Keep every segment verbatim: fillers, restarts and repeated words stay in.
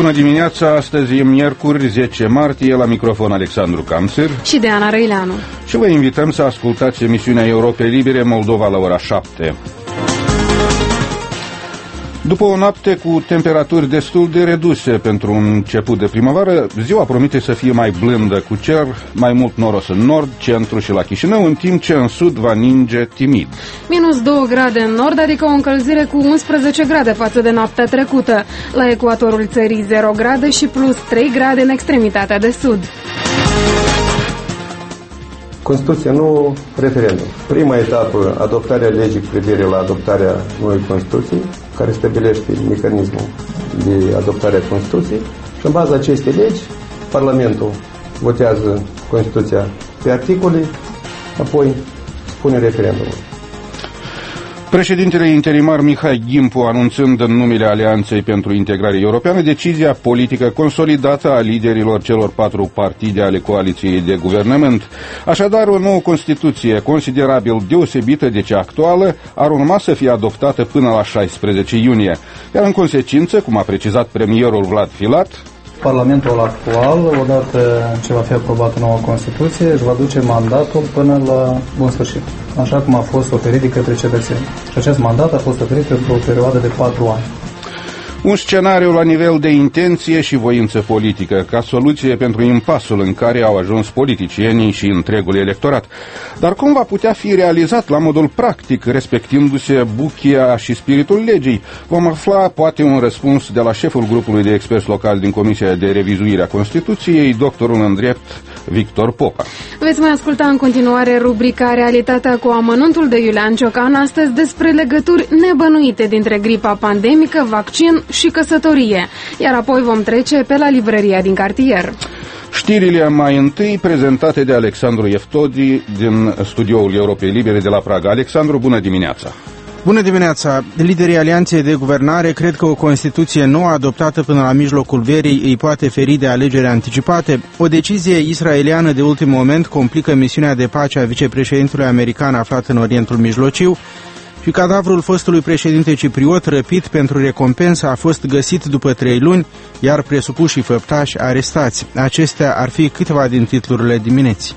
Bună dimineața, astăzi e miercuri zece martie, la microfon Alexandru Camțir și Deana Răileanu. Și vă invităm să ascultați emisiunea Europei Libere Moldova la ora șapte. După o noapte cu temperaturi destul de reduse pentru un început de primăvară, ziua promite să fie mai blândă, cu cer mai mult noros în nord, centru și la Chișinău, în timp ce în sud va ninge timid. Minus două grade în nord, adică o încălzire cu unsprezece grade față de noaptea trecută. La ecuatorul țării zero grade și plus trei grade în extremitatea de sud. Constituție, nu referendum. Prima etapă, adoptarea legii cu privire la adoptarea noii Constituții, care stabilește mecanismul de adoptare a Constituției, și în baza acestei legi, Parlamentul votează Constituția pe articole, apoi spune referendumul. Președintele interimar Mihai Gimpu, anunțând în numele Alianței pentru Integrare Europeană decizia politică consolidată a liderilor celor patru partide ale coaliției de guvernământ. Așadar, o nouă Constituție, considerabil deosebită de cea actuală, ar urma să fie adoptată până la șaisprezece iunie. Iar în consecință, cum a precizat premierul Vlad Filat, Parlamentul actual, odată ce va fi aprobată noua Constituție, își va duce mandatul până la bun sfârșit, așa cum a fost oferit de către cetățeni. Și acest mandat a fost oferit pentru o perioadă de patru ani. Un scenariu la nivel de intenție și voință politică, ca soluție pentru impasul în care au ajuns politicienii și întregul electorat. Dar cum va putea fi realizat la modul practic, respectindu-se buchia și spiritul legii? Vom afla poate un răspuns de la șeful grupului de experți locali din Comisia de Revizuire a Constituției, doctorul în drept Victor Popa. Veți mai asculta în continuare rubrica Realitatea cu amănuntul de Iulian Ciocan, astăzi despre legături nebănuite dintre gripa pandemică, vaccin și căsătorie, iar apoi vom trece pe la librăria din cartier. Știrile mai întâi prezentate de Alexandru Eftodi din studioul Europei Libere de la Praga. Alexandru, bună dimineața! Bună dimineața! Liderii Alianței de Guvernare cred că o Constituție nouă adoptată până la mijlocul verii îi poate feri de alegeri anticipate. O decizie israeliană de ultim moment complică misiunea de pace a vicepreședintelui american aflat în Orientul Mijlociu, și cadavrul fostului președinte cipriot răpit pentru recompensă a fost găsit după trei luni, iar presupușii făptași arestați. Acestea ar fi câteva din titlurile dimineții.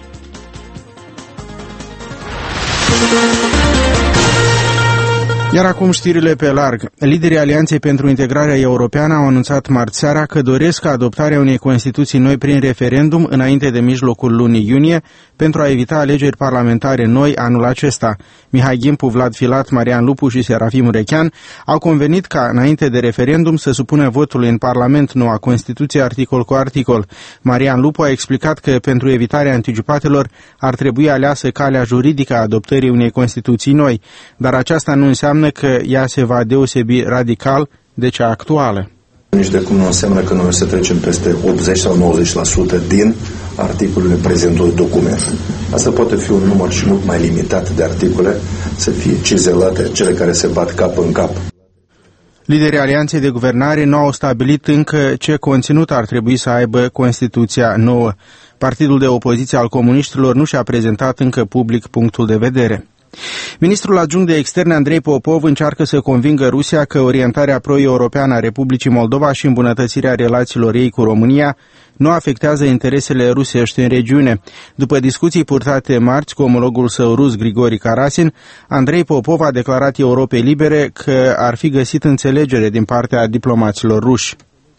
Iar acum știrile pe larg. Liderii Alianței pentru Integrarea Europeană au anunțat marți seara că doresc adoptarea unei Constituții noi prin referendum înainte de mijlocul lunii iunie, pentru a evita alegeri parlamentare noi anul acesta. Mihai Gimpu, Vlad Filat, Marian Lupu și Serafim Urechean au convenit ca înainte de referendum să supună votului în Parlament noua Constituție articol cu articol. Marian Lupu a explicat că pentru evitarea anticipatelor ar trebui aleasă calea juridică a adoptării unei Constituții noi, dar aceasta nu înseamnă că ea se va deosebi radical de cea actuală. Nici de cum nu înseamnă că noi o să trecem peste optzeci sau nouăzeci la sută din articolele prezentului document. Asta poate fi un număr și mult mai limitat de articole, să fie cizelate cele care se bat cap în cap. Liderii Alianței de Guvernare nu au stabilit încă ce conținut ar trebui să aibă Constituția nouă. Partidul de opoziție al comuniștilor nu și-a prezentat încă public punctul de vedere. Ministrul adjunct de externe Andrei Popov încearcă să convingă Rusia că orientarea pro-europeană a Republicii Moldova și îmbunătățirea relațiilor ei cu România nu afectează interesele rusești în regiune. După discuții purtate marți cu omologul său rus Grigori Karasin, Andrei Popov a declarat Europei Libere că ar fi găsit înțelegere din partea diplomaților ruși.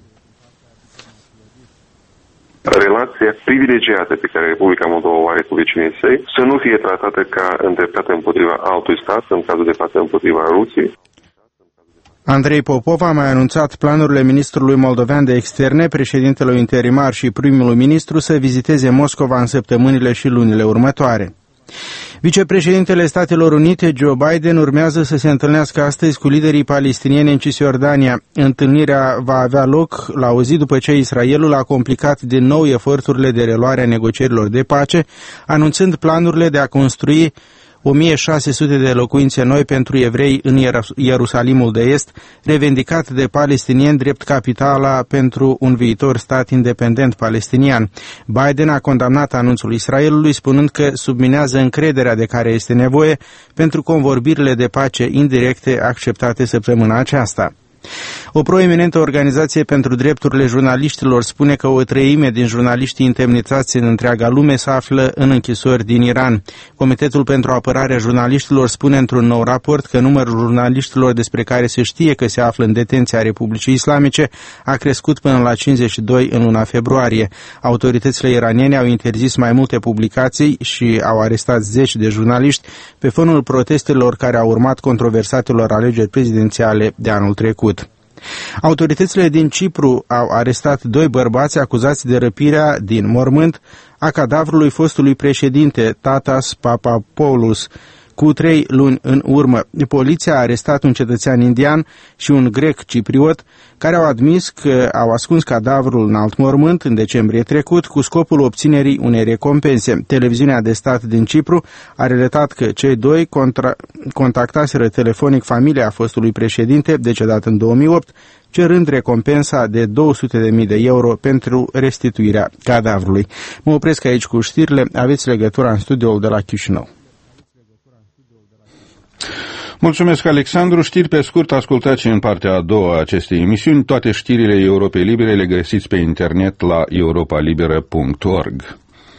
Relația privilegiată pe care Republica Moldova o are cu vecinii săi să nu fie tratată ca îndreptată împotriva altui stat, în cazul de față împotriva Rusiei. Andrei Popov a mai anunțat planurile ministrului moldovean de externe, președintelui interimar și primului ministru să viziteze Moscova în săptămânile și lunile următoare. Vicepreședintele Statelor Unite, Joe Biden, urmează să se întâlnească astăzi cu liderii palestinieni în Cisjordania. Întâlnirea va avea loc la o zi după ce Israelul a complicat din nou eforturile de reluare a negocierilor de pace, anunțând planurile de a construi o mie șase sute de locuințe noi pentru evrei în Ierusalimul de Est, revendicat de palestinieni drept capitala pentru un viitor stat independent palestinian. Biden a condamnat anunțul Israelului, spunând că subminează încrederea de care este nevoie pentru convorbirile de pace indirecte acceptate săptămâna aceasta. O proeminentă organizație pentru drepturile jurnaliștilor spune că o treime din jurnaliștii întemnițați în întreaga lume se află în închisori din Iran. Comitetul pentru apărarea jurnaliștilor spune într-un nou raport că numărul jurnaliștilor despre care se știe că se află în detenția Republicii Islamice a crescut până la cincizeci și doi în luna februarie. Autoritățile iraniene au interzis mai multe publicații și au arestat zeci de jurnaliști pe fonul protestelor care au urmat controversatelor alegeri prezidențiale de anul trecut. Autoritățile din Cipru au arestat doi bărbați acuzați de răpirea din mormânt a cadavrului fostului președinte Tatas Papapoulos. Cu trei luni în urmă, poliția a arestat un cetățean indian și un grec cipriot care au admis că au ascuns cadavrul în alt mormânt în decembrie trecut cu scopul obținerii unei recompense. Televiziunea de stat din Cipru a relatat că cei doi contra- contactaseră telefonic familia fostului președinte decedat în două mii opt, cerând recompensa de două sute de mii de euro pentru restituirea cadavrului. Mă opresc aici cu știrile, aveți legătura în studioul de la Chișinău. Mulțumesc, Alexandru. Știri pe scurt, ascultați în partea a doua a acestei emisiuni. Toate știrile Europei Libere le găsiți pe internet la europa liberă punct org.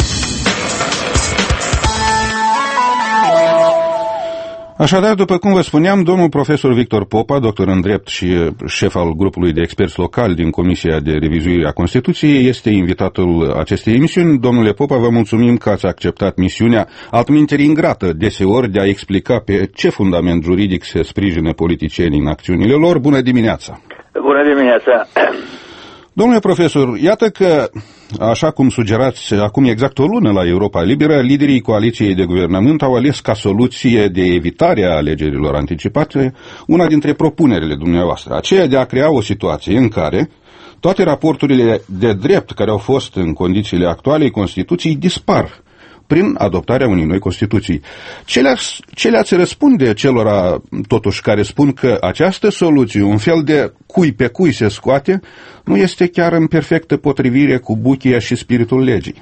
Așadar, după cum vă spuneam, domnul profesor Victor Popa, doctor în drept și șef al grupului de experți locali din Comisia de Revizuire a Constituției, este invitatul acestei emisiuni. Domnule Popa, vă mulțumim că ați acceptat misiunea, altminteri ingrată deseori, de a explica pe ce fundament juridic se sprijină politicienii în acțiunile lor. Bună dimineața! Bună dimineața! Domnule profesor, iată că, așa cum sugerați acum exact o lună la Europa Liberă, liderii coaliției de guvernământ au ales ca soluție de evitare a alegerilor anticipate una dintre propunerile dumneavoastră, aceea de a crea o situație în care toate raporturile de drept care au fost în condițiile actualei Constituției dispar prin adoptarea unei noi Constituții. Ce le-ați, ce le-ați răspunde celora, totuși, care spun că această soluție, un fel de cui pe cui se scoate, nu este chiar în perfectă potrivire cu buchia și spiritul legii?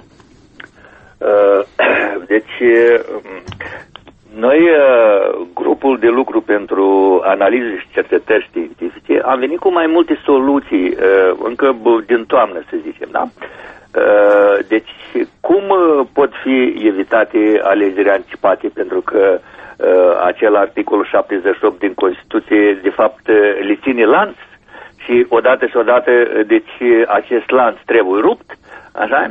Deci, noi, grupul de lucru pentru analize și cercetări științifice, am venit cu mai multe soluții, încă din toamnă, să zicem, da? Deci, cum pot fi evitate alegerile anticipate? Pentru că acel articol șaptezeci și opt din Constituție, de fapt, le ține lanț și odată și odată, deci, acest lanț trebuie rupt, așa?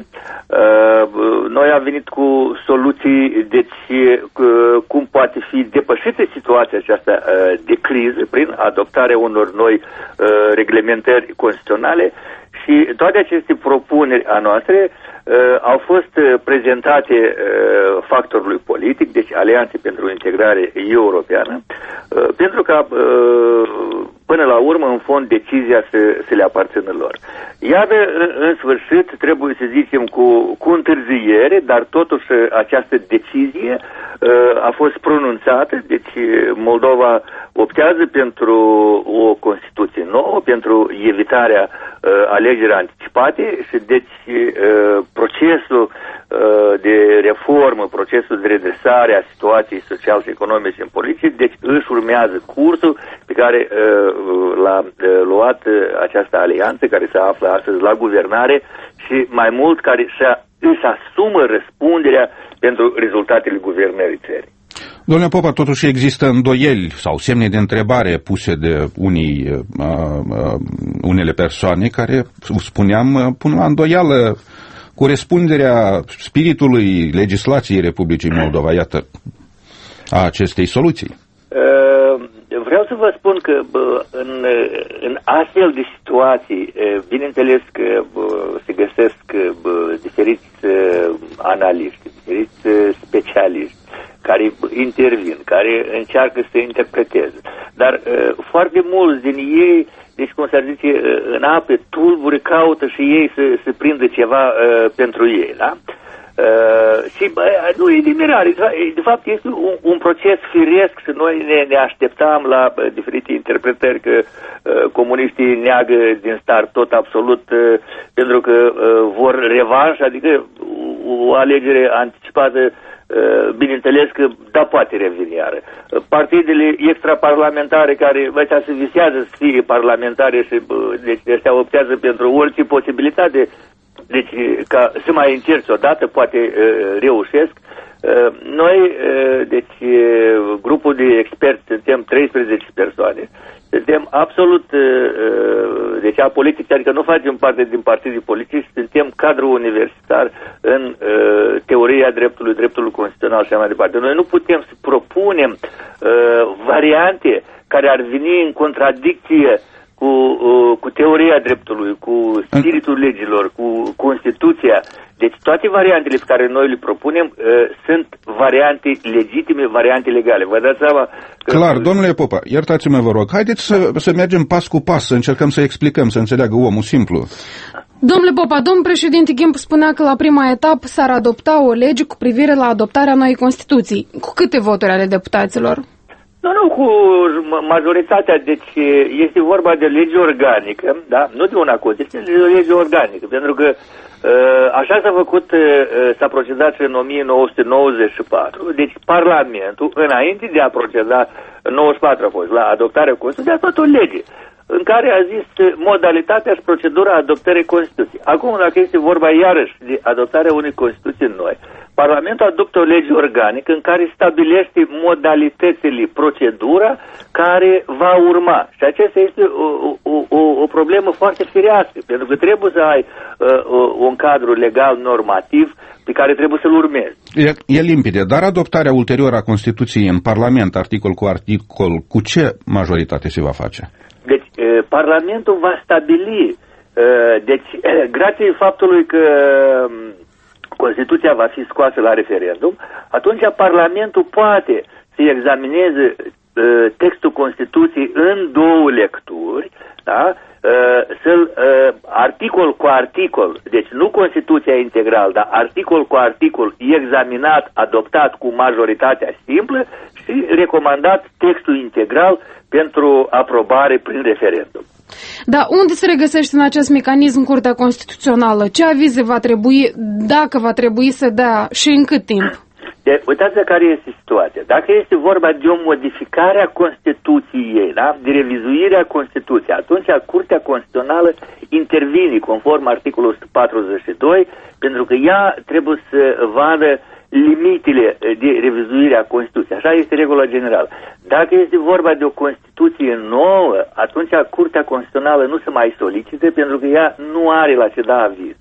Noi am venit cu soluții, deci, cum poate fi depășită situația aceasta de criză prin adoptarea unor noi reglementări constituționale. Și toate aceste propuneri a noastre uh, au fost uh, prezentate uh, factorului politic, deci Alianțe pentru Integrare Europeană, uh, pentru ca uh, până la urmă, în fond, decizia să, să le aparțină lor. Iar, în, în sfârșit, trebuie să zicem cu, cu întârziere, dar totuși această decizie uh, a fost pronunțată, deci Moldova optează pentru o Constituție nouă, pentru evitarea uh, alegerii anticipate și deci uh, procesul uh, de reformă, procesul de redresare a situației sociale și economice și politice, deci își urmează cursul pe care uh, l-a uh, luat uh, această alianță care se află astăzi la guvernare și mai mult care își asumă răspunderea pentru rezultatele guvernării țării. Domnule Popa, totuși există îndoieli sau semne de întrebare puse de unii, uh, uh, unele persoane care, spuneam, pun la îndoială corespunderea spiritului legislației Republicii Moldova, iată, a acestei soluții. Uh, vreau să vă spun că bă, în, în astfel de situații, bineînțeles că bă, se găsesc bă, diferiți analiști, diferiți specialiști care intervin, care încearcă să interpreteze. Dar uh, foarte mulți din ei, deci cum s-ar zice, uh, în ape tulburi, caută și ei să, să prindă ceva uh, pentru ei, da? Uh, și bă, nu e de mirare, de fapt este un, un proces firesc și noi ne, ne așteptam la bă, diferite interpretări că uh, comuniștii neagă din start tot absolut uh, pentru că uh, vor revanș, adică o alegere anticipată. Bineînțeles că da, poate reveni iară. Partidele extraparlamentare care ăștia se visează să fie parlamentare și deci ăștia optează pentru orice posibilitate, deci ca să mai încerci odată, poate reușesc. Noi, deci grupul de experți, suntem treisprezece persoane. Suntem absolut, deci apolitici, adică nu facem parte din partidii politici, suntem cadru universitar în teoria dreptului, dreptul constituțional și așa mai departe. Noi nu putem să propunem variante care ar veni în contradicție cu, cu teoria dreptului, cu spiritul legilor, cu Constituția. Deci toate variantele pe care noi le propunem uh, sunt variante legitime, variante legale. Vă dați seama? Că... Clar, domnule Popa, iertați-mă, vă rog, haideți să, să mergem pas cu pas, să încercăm să explicăm, să înțeleagă omul simplu. Domnule Popa, domnul președinte Ghimp spunea că la prima etapă s-ar adopta o lege cu privire la adoptarea noii Constituții. Cu câte voturi ale deputaților? Nu, nu, cu majoritatea, deci este vorba de lege organică, da? Nu de una constituție, de o lege organică, pentru că așa s-a făcut, s-a procedat în o mie nouă sute nouăzeci și patru, deci Parlamentul, înainte de a proceda, în nouăzeci și patru a fost, la adoptarea Constituției, a făcut o lege în care a zis modalitatea și procedura adoptării Constituției. Acum, dacă este vorba iarăși de adoptarea unei Constituții noi, Parlamentul adoptă o lege organică în care stabilește modalitățile, procedura care va urma. Și aceasta este o, o, o, o problemă foarte firească, pentru că trebuie să ai uh, un cadru legal normativ pe care trebuie să-l urmezi. E, e limpede, dar adoptarea ulterioară a Constituției în Parlament, articol cu articol, cu ce majoritate se va face? Deci, uh, Parlamentul va stabili, uh, deci, uh, grație faptului că Constituția va fi scoasă la referendum, atunci Parlamentul poate să examineze uh, textul Constituției în două lecturi, da? uh, să-l uh, articol cu articol, deci nu Constituția integral, dar articol cu articol examinat, adoptat cu majoritatea simplă și recomandat textul integral pentru aprobare prin referendum. Dar unde se regăsește în acest mecanism Curtea Constituțională? Ce avize va trebui, dacă va trebui să dea și în cât timp? De, uitați care este situația. Dacă este vorba de o modificare a Constituției, da? De revizuirea Constituției, atunci Curtea Constituțională intervine conform articolul o sută patruzeci și doi, pentru că ea trebuie să vadă limitele de revizuire a Constituției. Așa este regula generală. Dacă este vorba de o Constituție nouă, atunci Curtea Constituțională nu se mai solicită pentru că ea nu are la ce da aviz.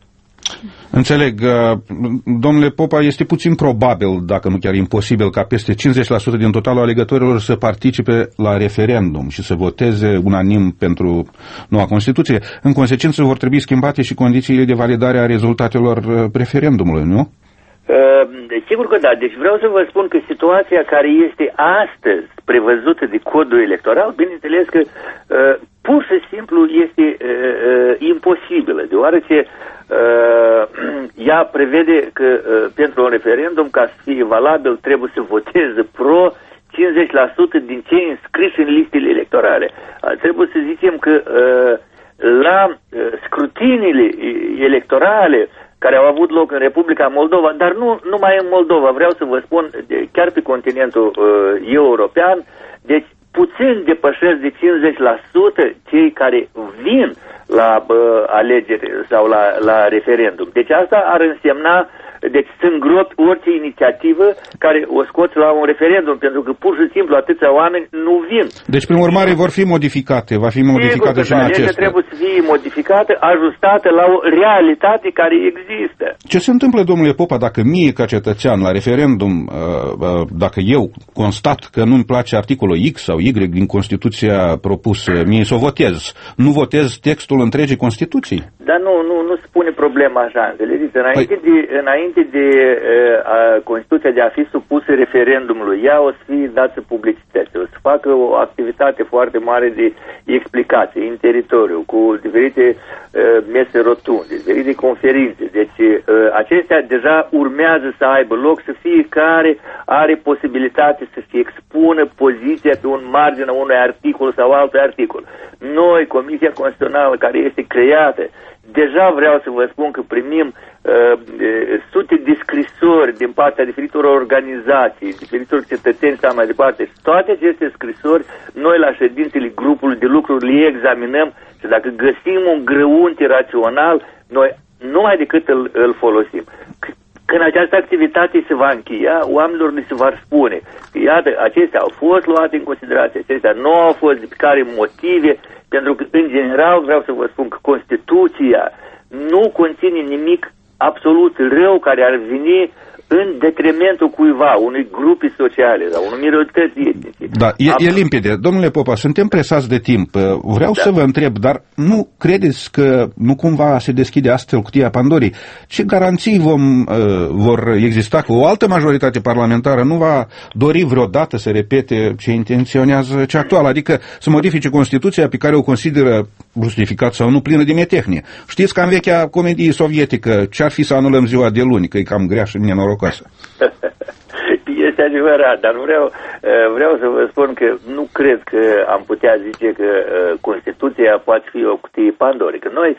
Înțeleg. Domnule Popa, este puțin probabil, dacă nu chiar imposibil, ca peste cincizeci la sută din totalul alegătorilor să participe la referendum și să voteze unanim pentru noua Constituție. În consecință vor trebui schimbate și condițiile de validare a rezultatelor referendumului, nu? Uh, sigur că da. Deci vreau să vă spun că situația care este astăzi prevăzută de codul electoral, bineînțeles că uh, pur și simplu este uh, uh, imposibilă, deoarece uh, ea prevede că uh, pentru un referendum, ca să fie valabil, trebuie să voteze pro cincizeci la sută din cei înscriși în listele electorale. Uh, trebuie să zicem că uh, la uh, scrutiniile electorale care au avut loc în Republica Moldova, dar nu numai în Moldova, vreau să vă spun, chiar pe continentul uh, european, deci puțin depășesc de cincizeci la sută cei care vin la uh, alegeri sau la, la referendum. Deci asta ar însemna, deci să îngropi orice inițiativă care o scoți la un referendum, pentru că pur și simplu atâția oameni nu vin. Deci, prin urmare, vor fi modificate, va fi modificată și în acestea. Legea trebuie să fie modificată, ajustată la o realitate care există. Ce se întâmplă, domnule Popa, dacă mie, ca cetățean, la referendum, dacă eu constat că nu-mi place articolul X sau Y din Constituția propusă, mie să o votez, nu votez textul întregii Constituții? Dar nu, nu, nu spune problema așa, înțelegeți? Înainte, păi... de, înainte de uh, Constituția de a fi supusă referendumului, ea o să fie dată publicității, o să facă o activitate foarte mare de explicații în teritoriu, cu diferite uh, mese rotunde, diferite conferințe. Deci uh, acestea deja urmează să aibă loc, să fiecare are posibilitate să-și expună poziția pe un margine a unui articol sau altui articol. Noi, Comisia Constituțională, care este creată, deja vreau să vă spun că primim uh, sute de scrisori din partea diferitor organizații, diferitor cetățeni sau mai departe. Toate aceste scrisori, noi la ședințele grupului de lucru le examinăm și dacă găsim un grăunte rațional, noi numai decât îl, îl folosim. Când această activitate se va încheia, oamenilor li se va spune că, iată, acestea au fost luate în considerație, acestea nu au fost, de care motive, pentru că, în general, vreau să vă spun că Constituția nu conține nimic absolut rău care ar veni în detrimentul cuiva, unui grupi sociale sau unui minorități etnice. Da, e, e limpede. Domnule Popa, suntem presați de timp. Vreau da. să vă întreb, dar nu credeți că nu cumva se deschide astfel cutia Pandorii? Ce garanții vom, uh, vor exista că o altă majoritate parlamentară nu va dori vreodată să repete ce intenționează cea actuală, adică să modifice Constituția pe care o consideră justificat sau nu, plină de metehnie. Știți că în vechea comedie sovietică, ce-ar fi să anulăm ziua de luni, că e cam grea și nenorocoasă. Este adevărat, dar vreau, vreau să vă spun că nu cred că am putea zice că Constituția poate fi o cutie Pandorei, că noi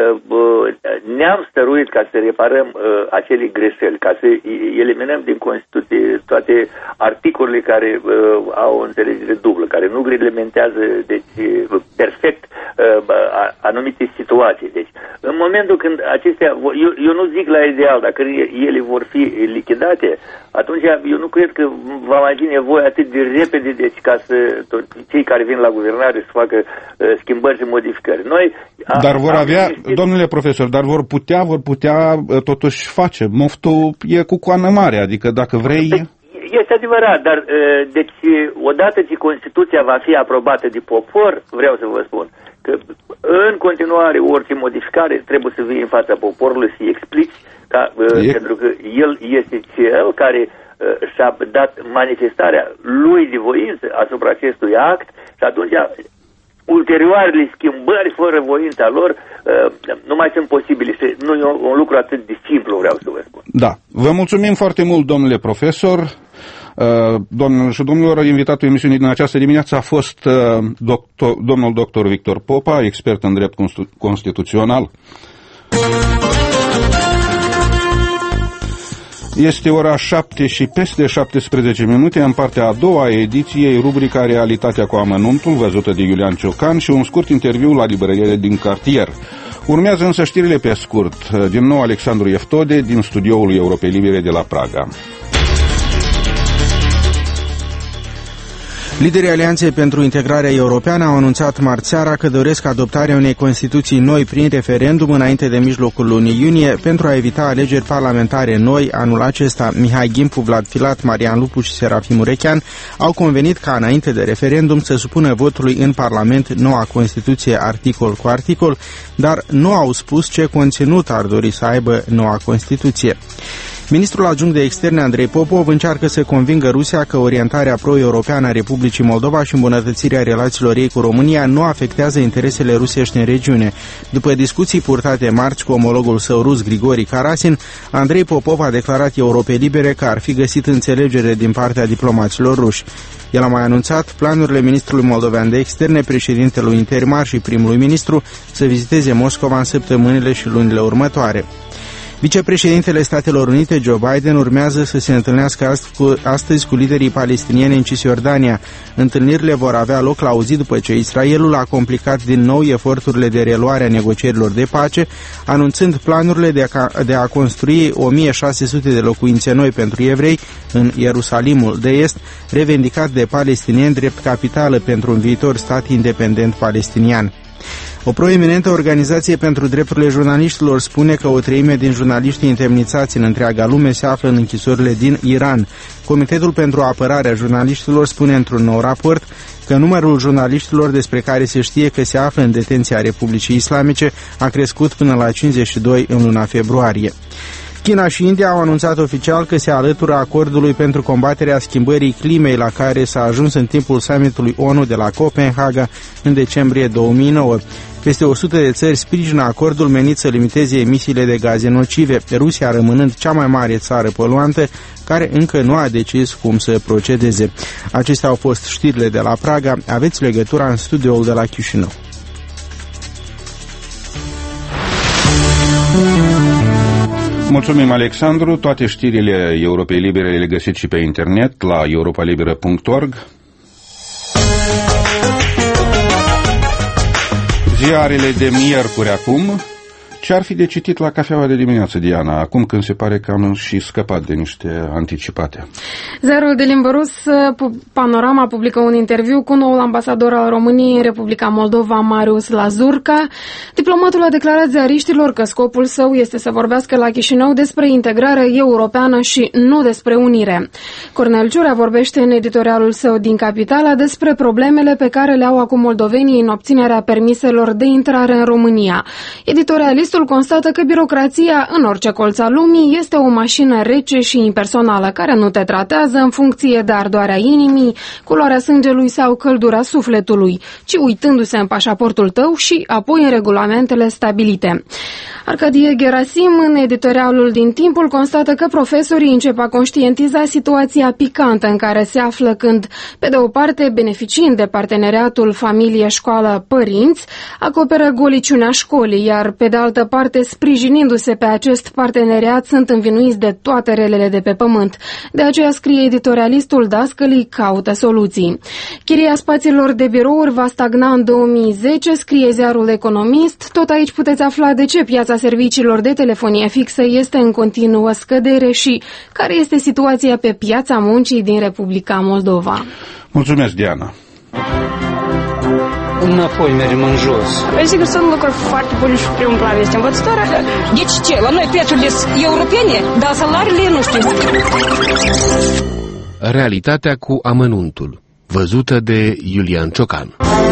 ne-am stăruit ca să reparăm acele greșeli, ca să eliminăm din Constituție toate articolele care au o înțelegere dublă, care nu reglementează deci, perfect anumite situații. Deci, în momentul când acestea, eu, eu nu zic la ideal, dacă ele vor fi lichidate, atunci eu nu cred că va mai fi nevoie atât de repede, deci ca să tot, cei care vin la guvernare să facă uh, schimbări și modificări. Noi dar vor avea, știți... domnule profesor, dar vor putea, vor putea uh, totuși face. Moftul e cu coană mare, adică dacă vrei... Este adevărat, dar uh, deci odată ce Constituția va fi aprobată de popor, vreau să vă spun, că în continuare orice modificare trebuie să vii în fața poporului să-i explici, ca, uh, pentru că el este cel care uh, și-a dat manifestarea lui de voință asupra acestui act și atunci ulterioarele schimbări fără voința lor uh, nu mai sunt posibile și nu e un, un lucru atât de simplu, vreau să vă spun. Da, vă mulțumim foarte mult, domnule profesor. Uh, domnul și domnilor, invitatul emisiunii din această dimineață a fost uh, doctor, domnul doctor Victor Popa, expert în drept constituțional. Este ora șapte și peste șaptesprezece minute, în partea a doua a ediției, rubrica Realitatea cu amănuntul, văzută de Iulian Ciocan, și un scurt interviu la librăriile din cartier. Urmează însă știrile pe scurt. Din nou Alexandru Eftode, din studioul Europei Libere de la Praga. Liderii Alianței pentru Integrarea Europeană au anunțat marți seara că doresc adoptarea unei Constituții noi prin referendum înainte de mijlocul lunii iunie pentru a evita alegeri parlamentare noi. Anul acesta, Mihai Gimpu, Vlad Filat, Marian Lupu și Serafim Urechean au convenit ca înainte de referendum să supună votului în Parlament noua Constituție articol cu articol, dar nu au spus ce conținut ar dori să aibă noua Constituție. Ministrul adjunct de externe Andrei Popov încearcă să convingă Rusia că orientarea pro-europeană a Republicii Moldova și îmbunătățirea relațiilor ei cu România nu afectează interesele rusești în regiune. După discuții purtate marți cu omologul său rus Grigori Karasin, Andrei Popov a declarat Europei Libere că ar fi găsit înțelegere din partea diplomaților ruși. El a mai anunțat planurile ministrului moldovean de externe, președintelui interimar și primului ministru să viziteze Moscova în săptămânile și lunile următoare. Vicepreședintele Statelor Unite, Joe Biden, urmează să se întâlnească astăzi cu liderii palestinieni în Cisjordania. Întâlnirile vor avea loc la o zi după ce Israelul a complicat din nou eforturile de reluare a negocierilor de pace, anunțând planurile de a, de a construi o mie șase sute de locuințe noi pentru evrei în Ierusalimul de Est, revendicat de palestinieni drept capitală pentru un viitor stat independent palestinian. O proeminentă organizație pentru drepturile jurnaliștilor spune că o treime din jurnaliștii întemnițați în întreaga lume se află în închisorile din Iran. Comitetul pentru apărarea jurnaliștilor spune într-un nou raport că numărul jurnaliștilor despre care se știe că se află în detenția Republicii Islamice a crescut până la cincizeci și doi în luna februarie. China și India au anunțat oficial că se alătură acordului pentru combaterea schimbării climei la care s-a ajuns în timpul summitului O N U de la Copenhaga în decembrie două mii nouă. Peste o sută de țări sprijină acordul menit să limiteze emisiile de gaze nocive, Rusia rămânând cea mai mare țară poluantă care încă nu a decis cum să procedeze. Acestea au fost știrile de la Praga. Aveți legătura în studioul de la Chișinău. Mulțumim, Alexandru. Toate știrile Europei Libere le găsiți și pe internet la europa liberă punct org. Ziarele de miercuri acum. Ce ar fi de citit la cafeaua de dimineață, Diana, acum când se pare că am și scăpat de niște anticipate? Ziarul de limbă rus, Panorama, publică un interviu cu noul ambasador al României în Republica Moldova, Marius Lazurca. Diplomatul a declarat ziariștilor că scopul său este să vorbească la Chișinău despre integrare europeană și nu despre unire. Cornel Ciurea vorbește în editorialul său din Capitala despre problemele pe care le au acum moldovenii în obținerea permiselor de intrare în România. Editorialistul constată că birocrația în orice colț al lumii este o mașină rece și impersonală care nu te tratează în funcție de ardoarea inimii, culoarea sângelui sau căldura sufletului, ci uitându-se în pașaportul tău și apoi în regulamentele stabilite. Arcadie Gerasim, în editorialul din Timpul, constată că profesorii încep a conștientiza situația picantă în care se află când, pe de o parte, beneficiind de parteneriatul familie-școală-părinți, acoperă goliciunea școlii, iar pe de altă parte, sprijinindu-se pe acest parteneriat, sunt învinuiți de toate relele de pe pământ. De aceea, scrie editorialistul, dascălii caută soluții. Chiria spațiilor de birouri va stagna în două mii zece, scrie ziarul Economist. Tot aici puteți afla de ce piața serviciilor de telefonie fixă este în continuă scădere și care este situația pe piața muncii din Republica Moldova. Mulțumesc, Diana. Înapoi mergem în jos. Sigur, sunt lucruri foarte bune și primul plan este învățătoarea. Deci ce? La noi prețurile sunt europene, dar salariile nu știu. Realitatea cu amănuntul, văzută de Iulian Ciocan.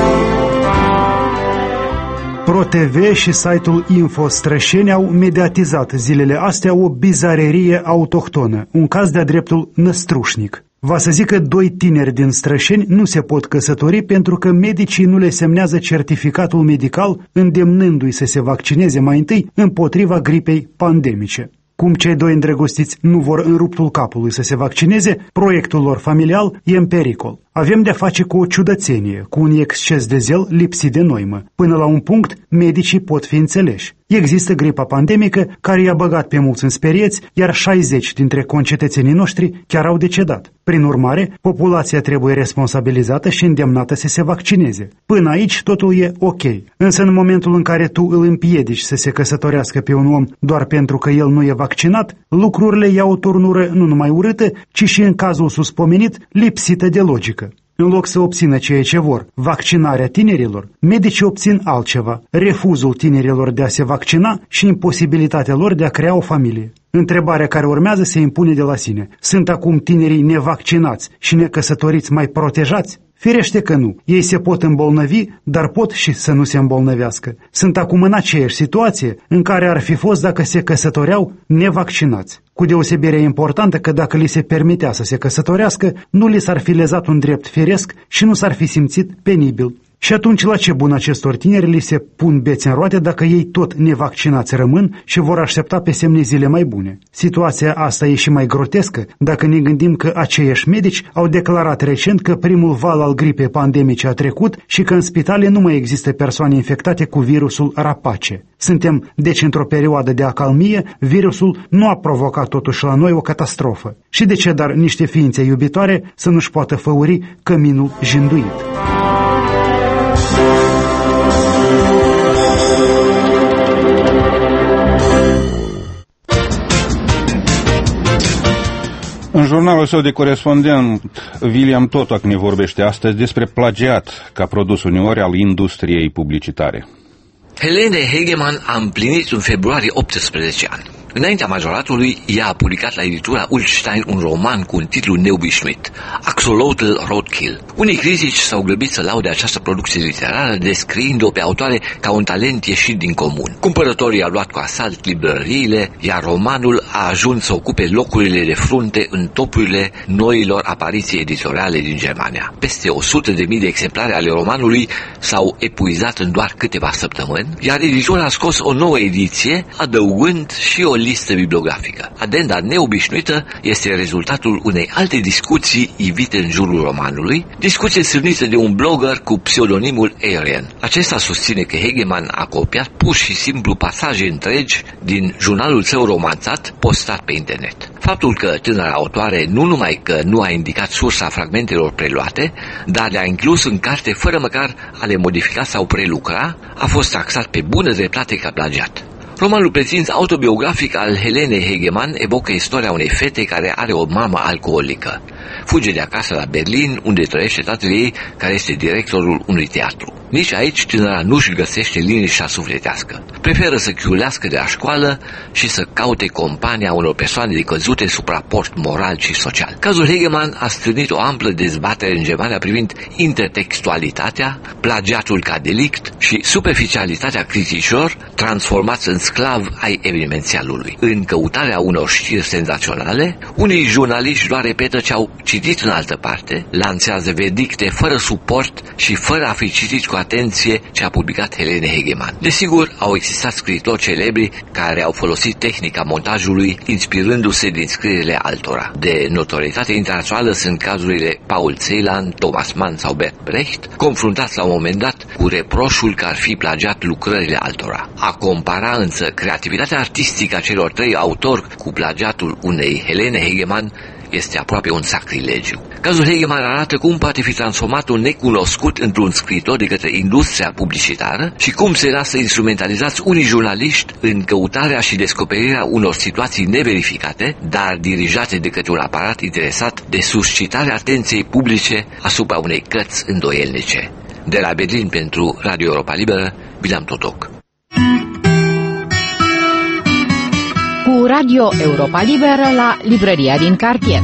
ProTV și site-ul InfoStrășeni au mediatizat zilele astea o bizarerie autohtonă, un caz de-a dreptul năstrușnic. Va să zic că doi tineri din Strășeni nu se pot căsători pentru că medicii nu le semnează certificatul medical, îndemnându-i să se vaccineze mai întâi împotriva gripei pandemice. Cum cei doi îndrăgostiți nu vor în ruptul capului să se vaccineze, proiectul lor familial e în pericol. Avem de-a face cu o ciudățenie, cu un exces de zel lipsit de noimă. Până la un punct, medicii pot fi înțeleși. Există gripa pandemică care i-a băgat pe mulți în sperieți, iar șaizeci dintre concetățenii noștri chiar au decedat. Prin urmare, populația trebuie responsabilizată și îndemnată să se vaccineze. Până aici totul e ok. Însă în momentul în care tu îl împiedici să se căsătorească pe un om doar pentru că el nu e vaccinat, lucrurile iau o turnură nu numai urâtă, ci și în cazul suspomenit lipsită de logică. În loc să obțină ceea ce vor, vaccinarea tinerilor, medicii obțin altceva, refuzul tinerilor de a se vaccina și imposibilitatea lor de a crea o familie. Întrebarea care urmează se impune de la sine. Sunt acum tinerii nevaccinați și necăsătoriți mai protejați? Firește că nu. Ei se pot îmbolnăvi, dar pot și să nu se îmbolnăvească. Sunt acum în aceeași situație în care ar fi fost dacă se căsătoreau nevaccinați. Cu deosebire importantă că dacă li se permitea să se căsătorească, nu li s-ar fi lezat un drept firesc și nu s-ar fi simțit penibil. Și atunci la ce bun acestor tineri li se pun bețe în roate dacă ei tot nevaccinați rămân și vor aștepta pe semne zile mai bune? Situația asta e și mai grotescă dacă ne gândim că aceiași medici au declarat recent că primul val al gripei pandemice a trecut și că în spitale nu mai există persoane infectate cu virusul rapace. Suntem deci într-o perioadă de acalmie, virusul nu a provocat totuși la noi o catastrofă. Și de ce dar niște ființe iubitoare să nu-și poată făuri căminul jinduit? În jurnalul său de corespondent, William Totoc ne vorbește astăzi despre plagiat ca produs uneori al industriei publicitare. Helene Hegeman a împlinit în februarie optsprezece ani. Înaintea majoratului, ea a publicat la editura Ulstein un roman cu un titlu neobișnuit, Axolotl Roadkill. Unii critici s-au grăbit să laude această producție literară, descriind-o pe autoare ca un talent ieșit din comun. Cumpărătorii au luat cu asalt librăriile, iar romanul a ajuns să ocupe locurile de frunte în topurile noilor apariții editoriale din Germania. Peste o sută de mii de exemplare ale romanului s-au epuizat în doar câteva săptămâni, iar editura a scos o nouă ediție, adăugând și o listă bibliografică. Adenda neobișnuită este rezultatul unei alte discuții ivite în jurul romanului, discuție sârnită de un blogger cu pseudonimul Arian. Acesta susține că Hegemann a copiat pur și simplu pasaje întregi din jurnalul său romanțat postat pe internet. Faptul că tânăra autoare nu numai că nu a indicat sursa fragmentelor preluate, dar le-a inclus în carte fără măcar a le modifica sau prelucra, a fost taxat pe bună dreptate ca plagiat. Romanul prețins autobiografic al Helene Hegemann evocă istoria unei fete care are o mamă alcoolică. Fuge de acasă la Berlin, unde trăiește tatăl ei, care este directorul unui teatru. Nici aici tânăra nu-și găsește liniștea sufletească. Preferă să chiulească de la școală și să caute compania unor persoane decăzute sub raport moral și social. Cazul Hegemann a strânit o amplă dezbatere în Germania privind intertextualitatea, plagiatul ca delict și superficialitatea criticilor transformați în sclav ai evenimențialului. În căutarea unor știri senzaționale, unii jurnaliști doar repetă ce au citit în altă parte, lanțează verdicte fără suport și fără a fi citit cu atenție ce a publicat Helene Hegemann. Desigur, au existat scriitori celebri care au folosit tehnica montajului inspirându-se din scrierile altora. De notorietate internațională sunt cazurile Paul Celan, Thomas Mann sau Bert Brecht, confruntați la un moment dat cu reproșul că ar fi plagiat lucrările altora. A compara însă creativitatea artistică a celor trei autori cu plagiatul unei Helene Hegemann este aproape un sacrilegiu. Cazul Hegemann arată cum poate fi transformat un necunoscut într-un scriitor de către industria publicitară și cum se lasă instrumentalizați unii jurnaliști în căutarea și descoperirea unor situații neverificate, dar dirijate de către un aparat interesat de suscitarea atenției publice asupra unei cărți îndoielnice. De la Berlin pentru Radio Europa Liberă, William Totoc. Cu Radio Europa Liberă la librăria din cartier.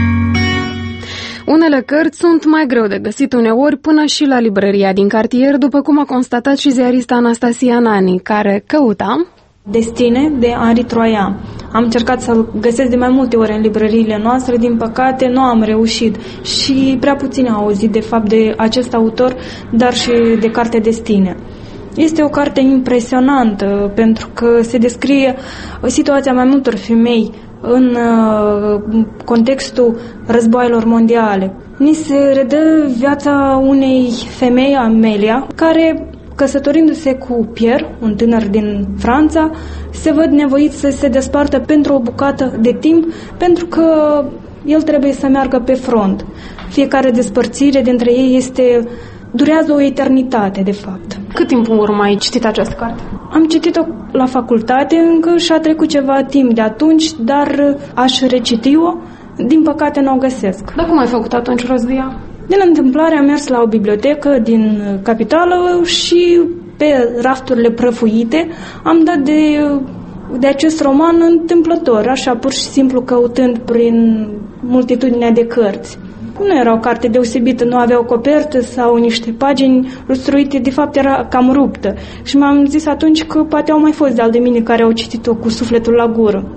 Unele cărți sunt mai greu de găsit uneori până și la librăria din cartier, după cum a constatat și ziarista Anastasia Nani, care căuta Destine de Henri Troian. Am încercat să-l găsesc de mai multe ori în librăriile noastre, din păcate nu am reușit și prea puțin au auzit de fapt de acest autor, dar și de cartea Destine. Este o carte impresionantă pentru că se descrie situația mai multor femei în contextul războaielor mondiale. Ni se redă viața unei femei, Amelia, care, căsătorindu-se cu Pierre, un tânăr din Franța, se văd nevoiți să se despartă pentru o bucată de timp, pentru că el trebuie să meargă pe front. Fiecare despărțire dintre ei este... durează o eternitate, de fapt. Cât timp în urmă ai citit această carte? Am citit-o la facultate, încă și-a trecut ceva timp de atunci, dar aș reciti-o, din păcate nu o găsesc. Dar cum ai făcut atunci rost de ea? Din întâmplare am mers la o bibliotecă din capitală și pe rafturile prăfuite am dat de, de acest roman întâmplător, așa pur și simplu căutând prin multitudinea de cărți. Nu era o carte deosebită, nu avea o copertă sau niște pagini lustruite, de fapt era cam ruptă. Și m-am zis atunci că poate au mai fost de al de mine care au citit-o cu sufletul la gură.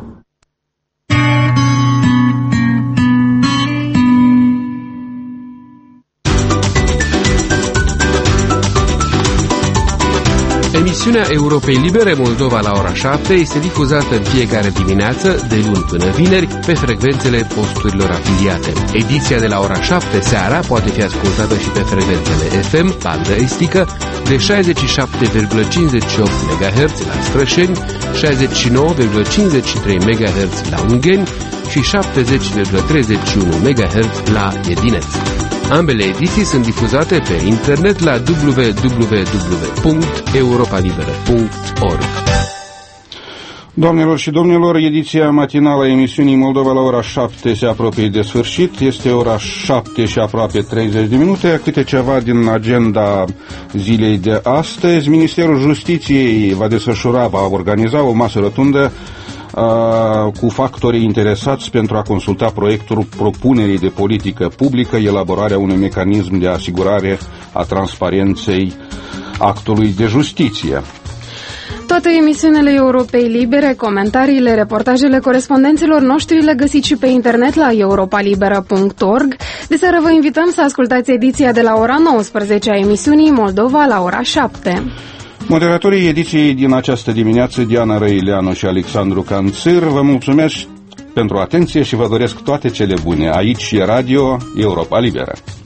Emisiunea Europei Libere Moldova la ora șapte este difuzată în fiecare dimineață, de luni până vineri, pe frecvențele posturilor afiliate. Ediția de la ora șapte seara poate fi ascultată și pe frecvențele F M, bandă estică, de șaizeci și șapte virgulă cincizeci și opt megahertz la Strășeni, șaizeci și nouă virgulă cincizeci și trei megahertz la Ungheni și șaptezeci virgulă treizeci și unu megahertz la Edineț. Ambele ediții sunt difuzate pe internet la w w w punct europa liberă punct org. Doamnelor și domnilor, ediția matinală a emisiunii Moldova la ora șapte se apropie de sfârșit. Este ora șapte și aproape treizeci de minute. Câte ceva din agenda zilei de astăzi. Ministerul Justiției va desfășura, va organiza o masă rotundă cu factorii interesați pentru a consulta proiectul propunerii de politică publică, elaborarea unui mecanism de asigurare a transparenței actului de justiție. Toate emisiunile Europei Libere, comentariile, reportajele corespondenților noștri le găsiți și pe internet la europa libera punct org. De seară vă invităm să ascultați ediția de la ora nouăsprezece a emisiunii Moldova la ora șapte. Moderatorii ediției din această dimineață, Diana Răileanu și Alexandru Canțir, vă mulțumesc pentru atenție și vă doresc toate cele bune. Aici e Radio Europa Liberă.